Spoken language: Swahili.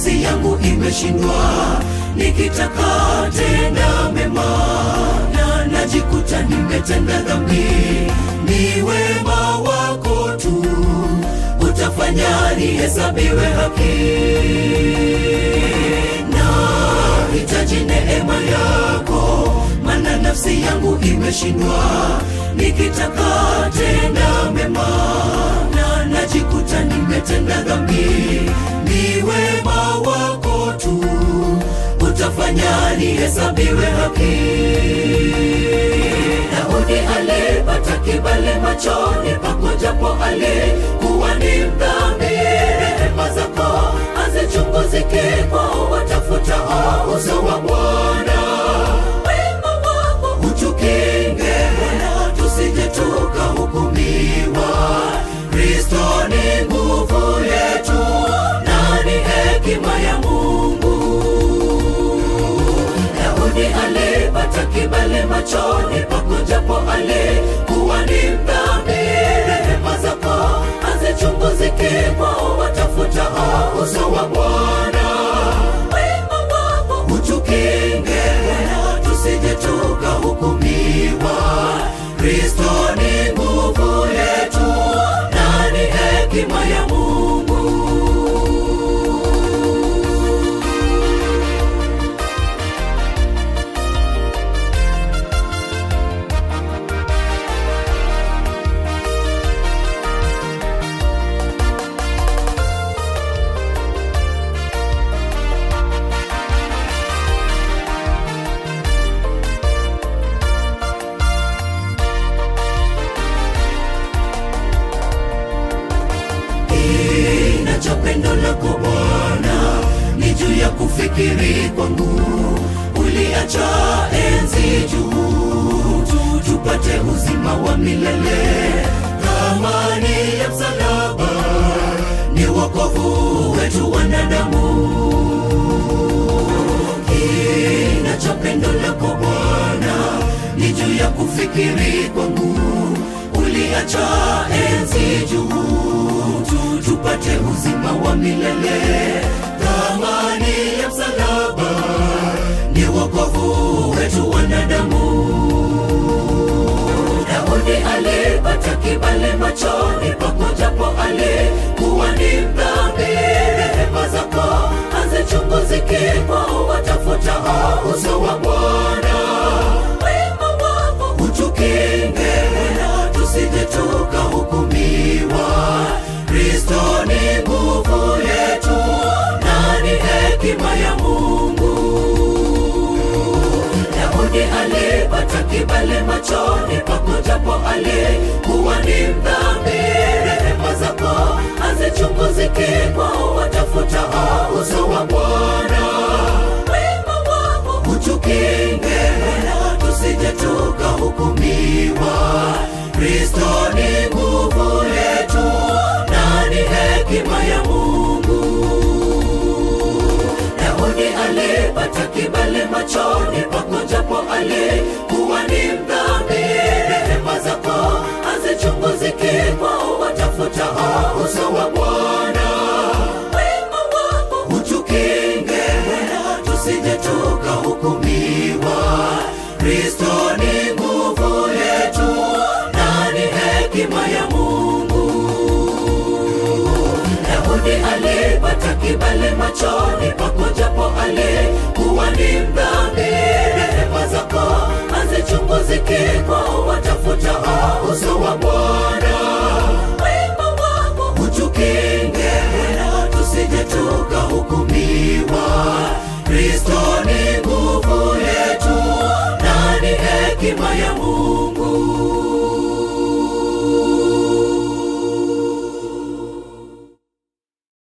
nafsi yangu imeshindwa, nikitaka tenda mema na najikuta nimetenda dhambi. Ni wema wako tu utafanya nihesabiwe haki, nahitaji neema yako, maana nafsi yangu imeshindwa, nikitaka tenda mema na najikuta nimetenda dhambi. Ni wema wako tu utafanya nihesabiwe haki. Daudi alipata kibali machoni pako, japo alikuwa ni mdhambi. Rehema zako hazichunguziki kwa watafutao uso wa Bwana. Wema wako utukinge Bwana, tusije tukahukumiwa. Kristo ni nguvu yetu na ni hekima ya Mungu. Daudi alipata kibali machoni pako, japo alikuwa ni mdhambi. Rehema zako hazichunguziki kwa watafutao uso wa Bwana. Wema wako utukinge Bwana, tusije tukahukumiwa. Kristo ni nguvu yetu na ni hekima ya Mungu. Pendo lako Bwana ni juu ya kufikiri kwangu. Uliacha enzi juu tupate uzima wa milele. Thamani ya msalaba ni wokovu wetu wanadamu. Kina cha pendo lako Bwana ni juu ya kufikiri kwangu. Uliacha enzi juu tupate uzima wa milele. Thamani ya msalaba ni wokovu wetu wanadamu. Daudi alipata kibali machoni pako, japo alikuwa ni mdhambi. Rehema zako hazichunguziki kwa watafutao uso wa Bwana. Wema wako utukinge Bwana, tusije tukahukumiwa. Kristo ni nguvu yetu na ni hekima ya Mungu. Daudi alipata kibali machoni pako, japo alikuwa ni mdhambi. Rehema zako hazichunguziki kwa watafutao uso wa Bwana. Wema wako utukinge Bwana, tusije tukahukumiwa. Kristo ni nguvu yetu na ni hekima ya Mungu. Daudi alipata kibali machoni pako, japo alikuwa ni mdhambi. Rehema zako hazichunguziki kwa watafutao uso wa Bwana. Wema wako utukinge Bwana, tusije tukahukumiwa. Kristo ni nguvu yetu na ni hekima ya Mungu. Daudi alipata kibali machoni